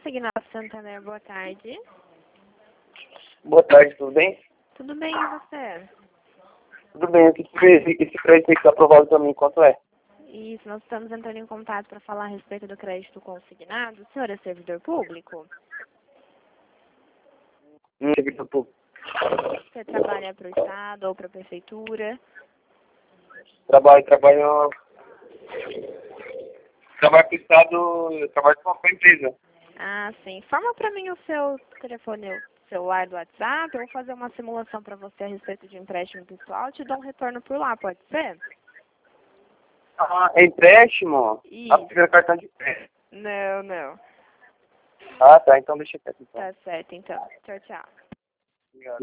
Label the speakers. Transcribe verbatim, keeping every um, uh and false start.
Speaker 1: Consignado Santander, boa tarde.
Speaker 2: Boa tarde, tudo bem?
Speaker 1: Tudo bem, e você?
Speaker 2: Tudo bem, esse crédito esse crédito aí que está aprovado para mim, quanto é?
Speaker 1: Isso, nós estamos entrando em contato para falar a respeito do crédito consignado. O senhor é servidor público?
Speaker 2: Hum, servidor público.
Speaker 1: Você trabalha para o Estado ou para a Prefeitura?
Speaker 2: Trabalho, trabalho... Trabalho para o Estado, trabalho com uma empresa.
Speaker 1: Ah, sim. Forma para mim o seu telefone o celular do WhatsApp. Eu vou fazer uma simulação para você a respeito de empréstimo pessoal. Te dou um retorno por lá, pode ser?
Speaker 2: Ah, é empréstimo?
Speaker 1: Isso.
Speaker 2: Ah, precisa cartão de crédito.
Speaker 1: Não, não.
Speaker 2: Ah, tá, então deixa quieto então.
Speaker 1: Tá certo, então. Tchau, tchau.
Speaker 2: Obrigado.